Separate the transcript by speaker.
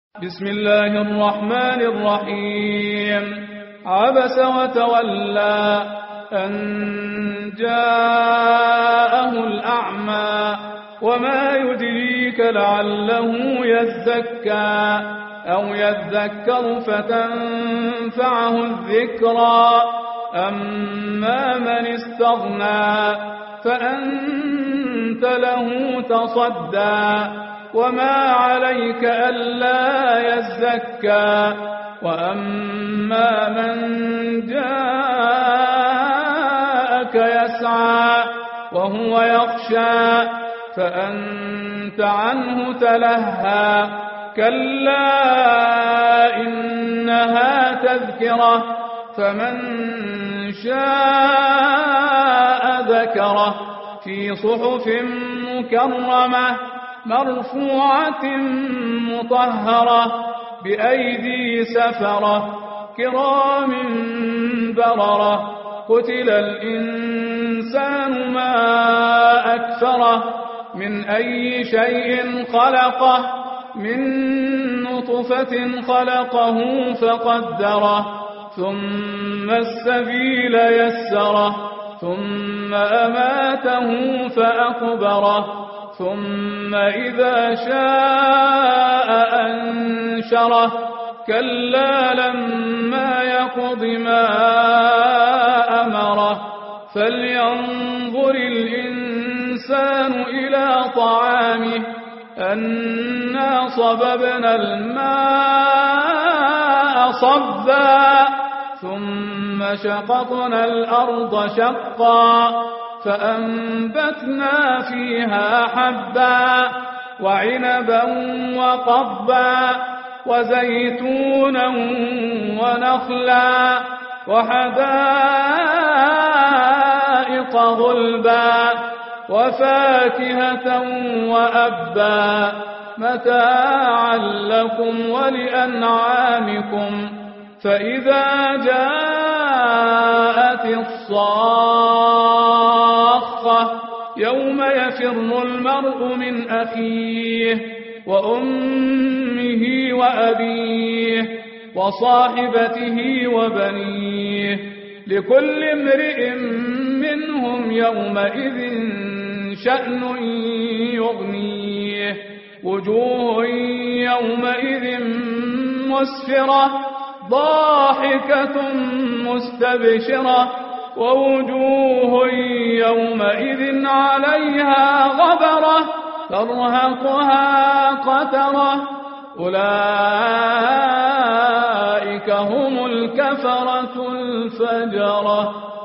Speaker 1: بسم الله الرحمن الرحيم عبس وتولى أن جاءه الأعمى وما يدريك لعله يزكى أو يذكر فتنفعه الذكرى أما من استغنى فأنت له تصدى وما عليك ألا يزكى وأما من جاءك يسعى وهو يخشى فأنت عنه تلهى كلا إنها تذكرة فمن شاء ذكره في صحف مكرمة مرفوعة مطهرة بأيدي سفرة كرام بررة قتل الإنسان ما أكثره من أي شيء خلقه من نطفة خلقه فقدره ثم السبيل يسره ثم أماته فأقبره ثم إذا شاء أنشره كلا لما يقض ما أمره فلينظر الإنسان إلى طعامه أنا صببنا الماء صبا ثم شققنا الأرض شقا فأنبتنا فيها حبا وعنبا وقضبا وزيتونا ونخلا وحدائق غلبا وفاكهة وأبا متاعا لكم ولأنعامكم فإذا جاءت الصاخة يوم يفر المرء من أخيه وأمه وأبيه وصاحبته وبنيه لكل امرئ منهم يومئذ شأن يغنيه وجوه يومئذ مسفرة ضاحكة مستبشرة ووجوه يومئذ عليها غبرة ترهقها قترة أولئك هم الكفرة الفجرة.